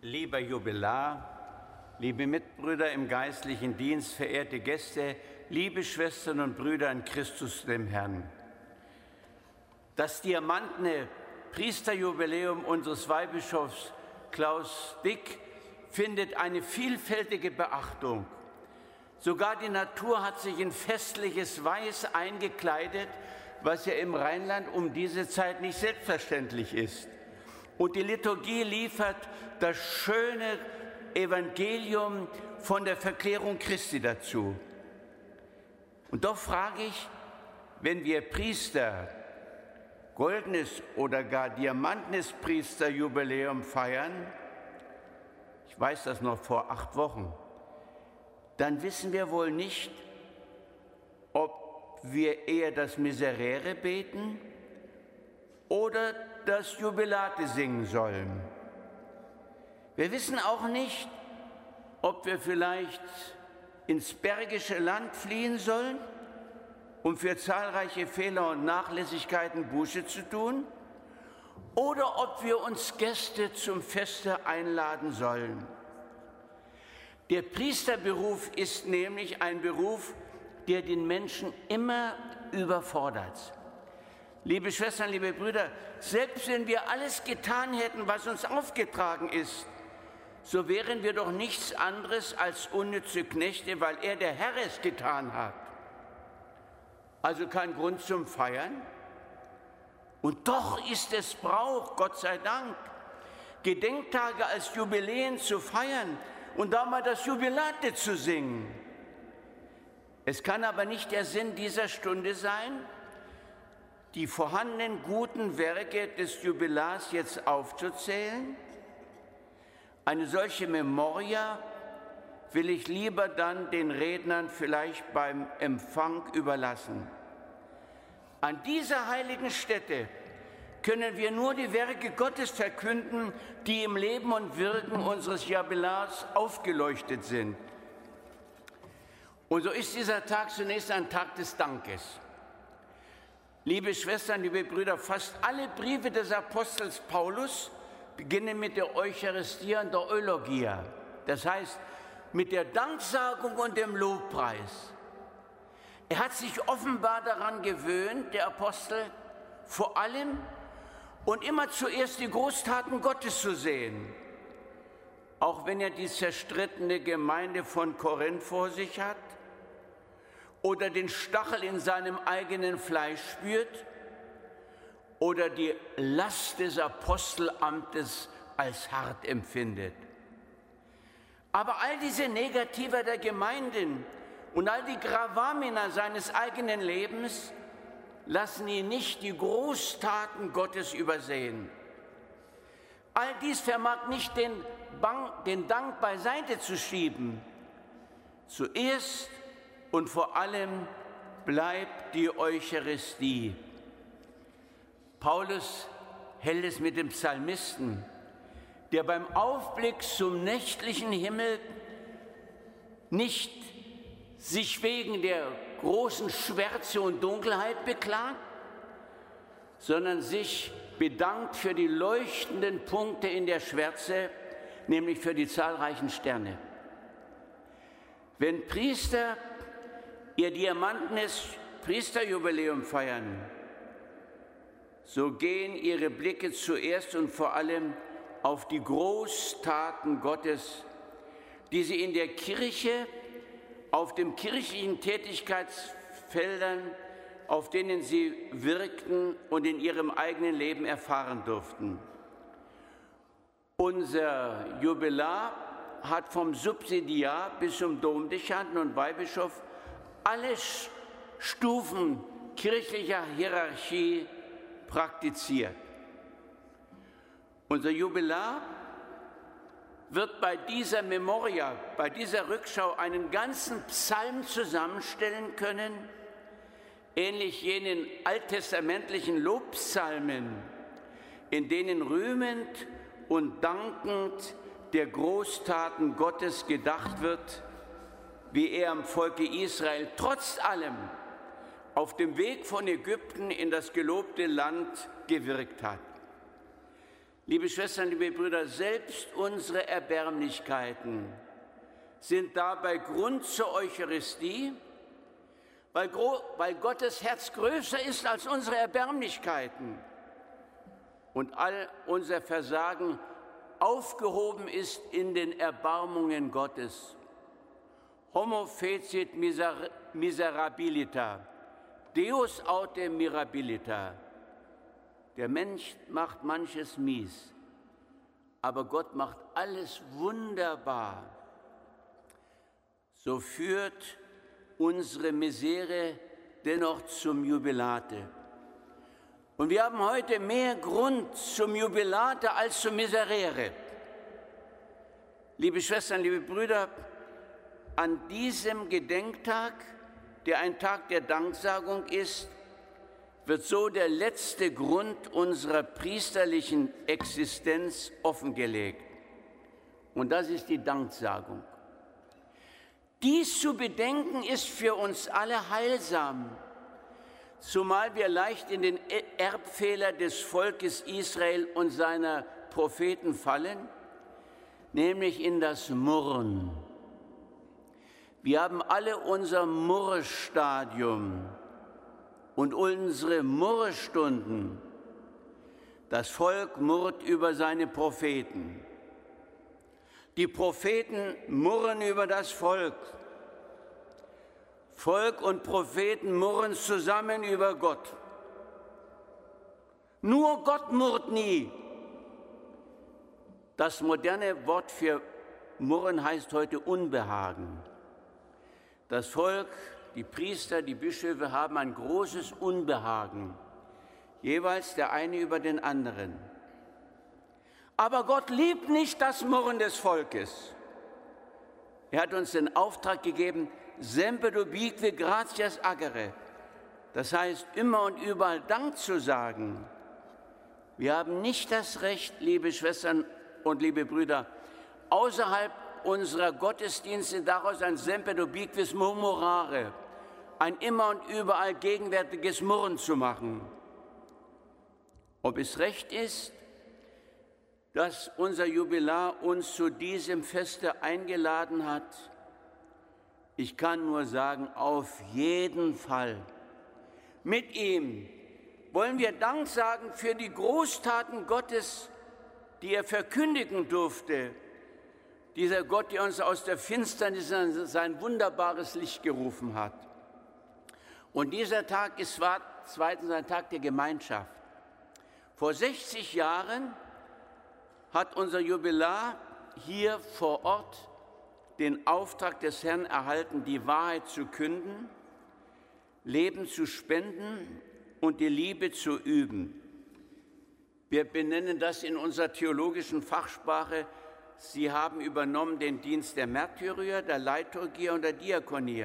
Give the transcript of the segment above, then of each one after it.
Lieber Jubilar, liebe Mitbrüder im geistlichen Dienst, verehrte Gäste, liebe Schwestern und Brüder in Christus, dem Herrn. Das diamantene Priesterjubiläum unseres Weihbischofs Klaus Dick findet eine vielfältige Beachtung. Sogar die Natur hat sich in festliches Weiß eingekleidet, was ja im Rheinland um diese Zeit nicht selbstverständlich ist. Und die Liturgie liefert das schöne Evangelium von der Verklärung Christi dazu. Und doch frage ich, wenn wir Priester goldenes oder gar diamantenes Priesterjubiläum feiern, ich weiß das noch vor 8 Wochen, dann wissen wir wohl nicht, ob wir eher das Miserere beten oder das Jubilate singen sollen. Wir wissen auch nicht, ob wir vielleicht ins Bergische Land fliehen sollen, um für zahlreiche Fehler und Nachlässigkeiten Buße zu tun, oder ob wir uns Gäste zum Feste einladen sollen. Der Priesterberuf ist nämlich ein Beruf, der den Menschen immer überfordert. Liebe Schwestern, liebe Brüder, selbst wenn wir alles getan hätten, was uns aufgetragen ist, so wären wir doch nichts anderes als unnütze Knechte, weil er, der Herr, es getan hat. Also kein Grund zum Feiern. Und doch ist es Brauch, Gott sei Dank, Gedenktage als Jubiläen zu feiern und da mal das Jubilate zu singen. Es kann aber nicht der Sinn dieser Stunde sein, die vorhandenen guten Werke des Jubilars jetzt aufzuzählen. Eine solche Memoria will ich lieber dann den Rednern vielleicht beim Empfang überlassen. An dieser heiligen Stätte können wir nur die Werke Gottes verkünden, die im Leben und Wirken unseres Jubilars aufgeleuchtet sind. Und so ist dieser Tag zunächst ein Tag des Dankes. Liebe Schwestern, liebe Brüder, fast alle Briefe des Apostels Paulus beginnen mit der Eucharistia und der Eulogia, das heißt mit der Danksagung und dem Lobpreis. Er hat sich offenbar daran gewöhnt, der Apostel, vor allem und immer zuerst die Großtaten Gottes zu sehen. Auch wenn er die zerstrittene Gemeinde von Korinth vor sich hat oder den Stachel in seinem eigenen Fleisch spürt oder die Last des Apostelamtes als hart empfindet. Aber all diese Negativa der Gemeinden und all die Gravamina seines eigenen Lebens lassen ihn nicht die Großtaten Gottes übersehen. All dies vermag nicht den Dank beiseite zu schieben. Zuerst und vor allem bleibt die Eucharistie. Paulus hält es mit dem Psalmisten, der beim Aufblick zum nächtlichen Himmel nicht sich wegen der großen Schwärze und Dunkelheit beklagt, sondern sich bedankt für die leuchtenden Punkte in der Schwärze, nämlich für die zahlreichen Sterne. Wenn Priester ihr diamantenes Priesterjubiläum feiern, so gehen ihre Blicke zuerst und vor allem auf die Großtaten Gottes, die sie in der Kirche, auf den kirchlichen Tätigkeitsfeldern, auf denen sie wirkten und in ihrem eigenen Leben erfahren durften. Unser Jubilar hat vom Subsidiar bis zum Domdechanten und Weihbischof alle Stufen kirchlicher Hierarchie praktiziert. Unser Jubilar wird bei dieser Memoria, bei dieser Rückschau einen ganzen Psalm zusammenstellen können, ähnlich jenen alttestamentlichen Lobpsalmen, in denen rühmend und dankend der Großtaten Gottes gedacht wird, wie er am Volke Israel trotz allem auf dem Weg von Ägypten in das gelobte Land gewirkt hat. Liebe Schwestern, liebe Brüder, selbst unsere Erbärmlichkeiten sind dabei Grund zur Eucharistie, weil Gottes Herz größer ist als unsere Erbärmlichkeiten und all unser Versagen aufgehoben ist in den Erbarmungen Gottes. Homo fecit miserabilita, Deus aute mirabilita. Der Mensch macht manches mies, aber Gott macht alles wunderbar. So führt unsere Misere dennoch zum Jubilate. Und wir haben heute mehr Grund zum Jubilate als zum Miserere. Liebe Schwestern, liebe Brüder, an diesem Gedenktag, der ein Tag der Danksagung ist, wird so der letzte Grund unserer priesterlichen Existenz offengelegt. Und das ist die Danksagung. Dies zu bedenken ist für uns alle heilsam, zumal wir leicht in den Erbfehler des Volkes Israel und seiner Propheten fallen, nämlich in das Murren. Wir haben alle unser Murrestadium und unsere Murrestunden. Das Volk murrt über seine Propheten. Die Propheten murren über das Volk. Volk und Propheten murren zusammen über Gott. Nur Gott murrt nie. Das moderne Wort für murren heißt heute Unbehagen. Das Volk, die Priester, die Bischöfe haben ein großes Unbehagen, jeweils der eine über den anderen. Aber Gott liebt nicht das Murren des Volkes. Er hat uns den Auftrag gegeben, semper dubique gratias agere. Das heißt, immer und überall Dank zu sagen. Wir haben nicht das Recht, liebe Schwestern und liebe Brüder, außerhalb unserer Gottesdienste daraus ein semper dubiquis murmurare, ein immer und überall gegenwärtiges Murren zu machen. Ob es recht ist, dass unser Jubilar uns zu diesem Feste eingeladen hat? Ich kann nur sagen, auf jeden Fall. Mit ihm wollen wir Dank sagen für die Großtaten Gottes, die er verkündigen durfte. Dieser Gott, der uns aus der Finsternis in sein wunderbares Licht gerufen hat. Und dieser Tag ist zweitens ein Tag der Gemeinschaft. Vor 60 Jahren hat unser Jubilar hier vor Ort den Auftrag des Herrn erhalten, die Wahrheit zu künden, Leben zu spenden und die Liebe zu üben. Wir benennen das in unserer theologischen Fachsprache, Sie haben übernommen den Dienst der Märtyrer, der Liturgie und der Diakonie.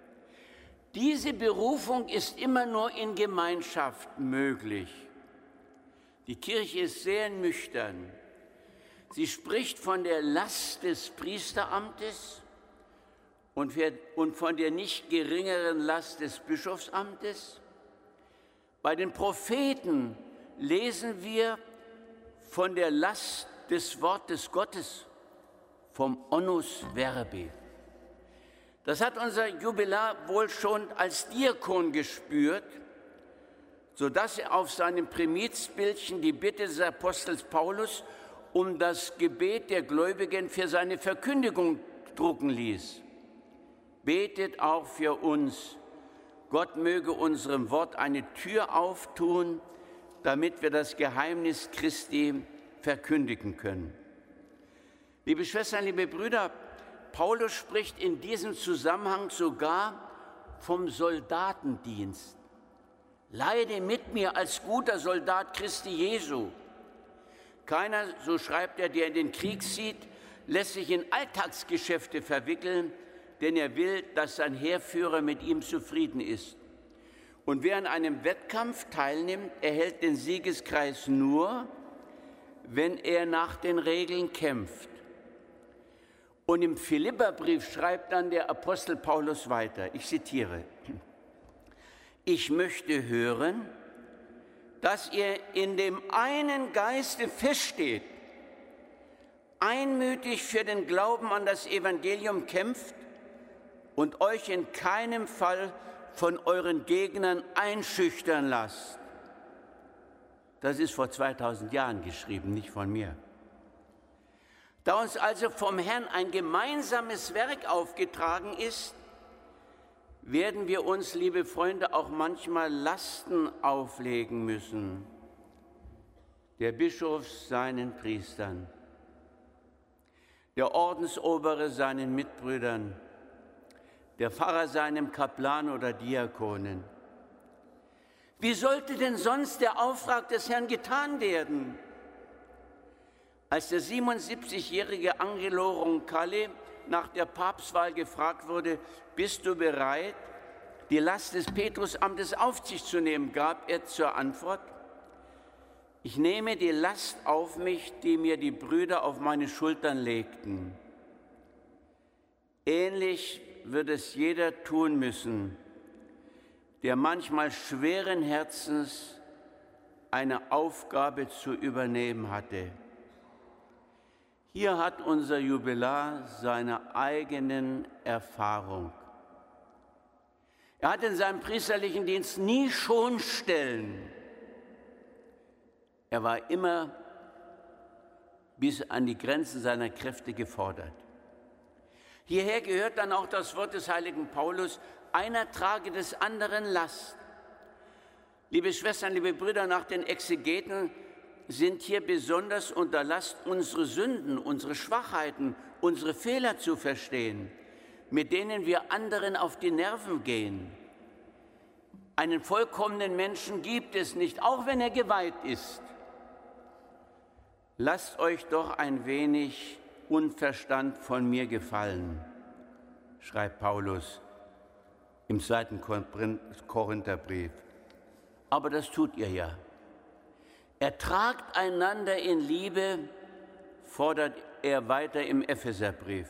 Diese Berufung ist immer nur in Gemeinschaft möglich. Die Kirche ist sehr nüchtern. Sie spricht von der Last des Priesteramtes und von der nicht geringeren Last des Bischofsamtes. Bei den Propheten lesen wir von der Last des Wortes Gottes, vom onus verbi. Das hat unser Jubilar wohl schon als Diakon gespürt, sodass er auf seinem Primizbildchen die Bitte des Apostels Paulus um das Gebet der Gläubigen für seine Verkündigung drucken ließ. Betet auch für uns. Gott möge unserem Wort eine Tür auftun, damit wir das Geheimnis Christi verkündigen können. Liebe Schwestern, liebe Brüder, Paulus spricht in diesem Zusammenhang sogar vom Soldatendienst. Leide mit mir als guter Soldat Christi Jesu. Keiner, so schreibt er, der in den Krieg zieht, lässt sich in Alltagsgeschäfte verwickeln, denn er will, dass sein Heerführer mit ihm zufrieden ist. Und wer an einem Wettkampf teilnimmt, erhält den Siegeskreis nur, wenn er nach den Regeln kämpft. Und im Philipperbrief schreibt dann der Apostel Paulus weiter, ich zitiere, ich möchte hören, dass ihr in dem einen Geiste feststeht, einmütig für den Glauben an das Evangelium kämpft und euch in keinem Fall von euren Gegnern einschüchtern lasst. Das ist vor 2000 Jahren geschrieben, nicht von mir. Da uns also vom Herrn ein gemeinsames Werk aufgetragen ist, werden wir uns, liebe Freunde, auch manchmal Lasten auflegen müssen. Der Bischof seinen Priestern, der Ordensobere seinen Mitbrüdern, der Pfarrer seinem Kaplan oder Diakonen. Wie sollte denn sonst der Auftrag des Herrn getan werden? Als der 77-jährige Angelo Roncalli nach der Papstwahl gefragt wurde, bist du bereit, die Last des Petrusamtes auf sich zu nehmen, gab er zur Antwort, ich nehme die Last auf mich, die mir die Brüder auf meine Schultern legten. Ähnlich wird es jeder tun müssen, der manchmal schweren Herzens eine Aufgabe zu übernehmen hatte. Hier hat unser Jubilar seine eigenen Erfahrung. Er hat in seinem priesterlichen Dienst nie Schonstellen. Er war immer bis an die Grenzen seiner Kräfte gefordert. Hierher gehört dann auch das Wort des heiligen Paulus, einer trage des anderen Last. Liebe Schwestern, liebe Brüder, nach den Exegeten sind hier besonders unter Last unsere Sünden, unsere Schwachheiten, unsere Fehler zu verstehen, mit denen wir anderen auf die Nerven gehen. Einen vollkommenen Menschen gibt es nicht, auch wenn er geweiht ist. Lasst euch doch ein wenig Unverstand von mir gefallen, schreibt Paulus im 2. Korintherbrief. Aber das tut ihr ja. Ertragt einander in Liebe, fordert er weiter im Epheserbrief.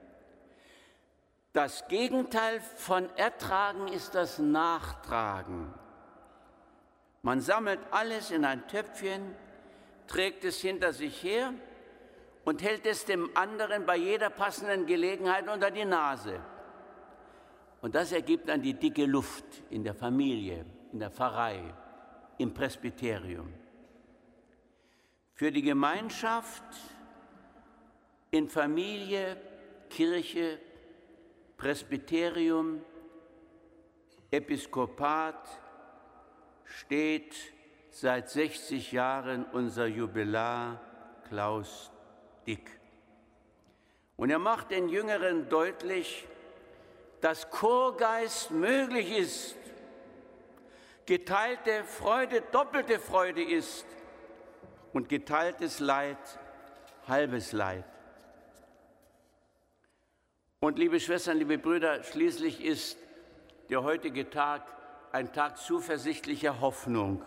Das Gegenteil von Ertragen ist das Nachtragen. Man sammelt alles in ein Töpfchen, trägt es hinter sich her und hält es dem anderen bei jeder passenden Gelegenheit unter die Nase. Und das ergibt dann die dicke Luft in der Familie, in der Pfarrei, im Presbyterium. Für die Gemeinschaft in Familie, Kirche, Presbyterium, Episkopat steht seit 60 Jahren unser Jubilar Klaus Dick. Und er macht den Jüngeren deutlich, dass Chorgeist möglich ist, geteilte Freude doppelte Freude ist und geteiltes Leid halbes Leid. Und liebe Schwestern, liebe Brüder, schließlich ist der heutige Tag ein Tag zuversichtlicher Hoffnung.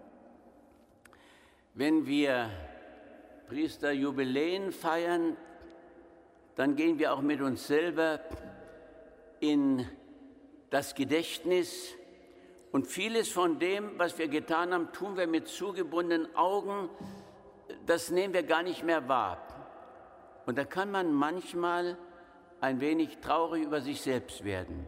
Wenn wir Priesterjubiläen feiern, dann gehen wir auch mit uns selber in das Gedächtnis. Und vieles von dem, was wir getan haben, tun wir mit zugebundenen Augen. Das nehmen wir gar nicht mehr wahr. Und da kann man manchmal ein wenig traurig über sich selbst werden.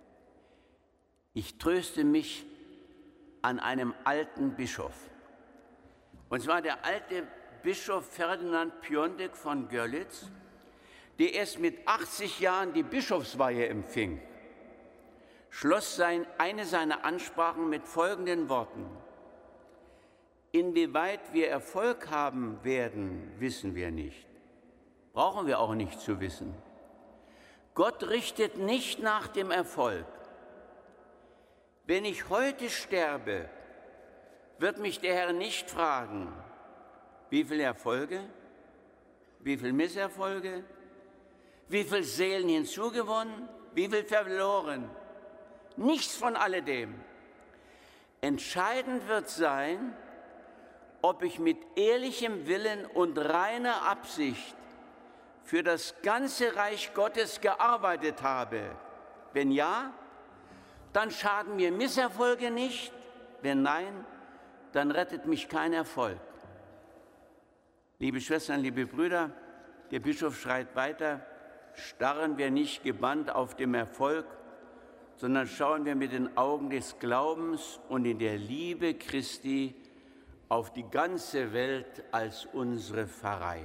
Ich tröste mich an einem alten Bischof. Und zwar der alte Bischof Ferdinand Piontek von Görlitz, der erst mit 80 Jahren die Bischofsweihe empfing, schloss eine seiner Ansprachen mit folgenden Worten: Inwieweit wir Erfolg haben werden, wissen wir nicht. Brauchen wir auch nicht zu wissen. Gott richtet nicht nach dem Erfolg. Wenn ich heute sterbe, wird mich der Herr nicht fragen, wie viele Erfolge, wie viele Misserfolge, wie viele Seelen hinzugewonnen, wie viel verloren. Nichts von alledem. Entscheidend wird sein, ob ich mit ehrlichem Willen und reiner Absicht für das ganze Reich Gottes gearbeitet habe. Wenn ja, dann schaden mir Misserfolge nicht. Wenn nein, dann rettet mich kein Erfolg. Liebe Schwestern, liebe Brüder, der Bischof schreit weiter, starren wir nicht gebannt auf dem Erfolg, sondern schauen wir mit den Augen des Glaubens und in der Liebe Christi auf die ganze Welt als unsere Pfarrei.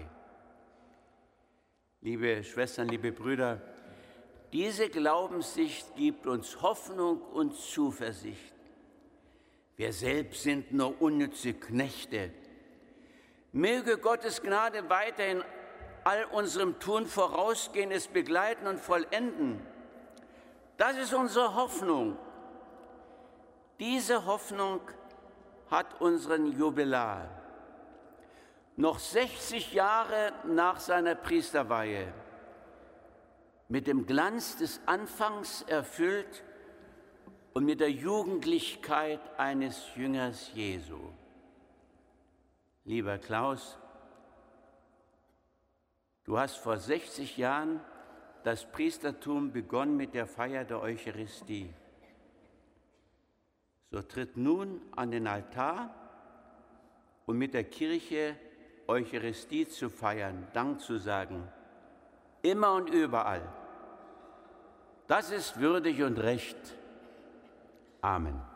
Liebe Schwestern, liebe Brüder, diese Glaubenssicht gibt uns Hoffnung und Zuversicht. Wir selbst sind nur unnütze Knechte. Möge Gottes Gnade weiterhin all unserem Tun vorausgehen, es begleiten und vollenden. Das ist unsere Hoffnung. Diese Hoffnung hat unseren Jubilar. Noch 60 Jahre nach seiner Priesterweihe, mit dem Glanz des Anfangs erfüllt und mit der Jugendlichkeit eines Jüngers Jesu. Lieber Klaus, du hast vor 60 Jahren das Priestertum begonnen mit der Feier der Eucharistie. So tritt nun an den Altar, um mit der Kirche Eucharistie zu feiern, Dank zu sagen, immer und überall. Das ist würdig und recht. Amen.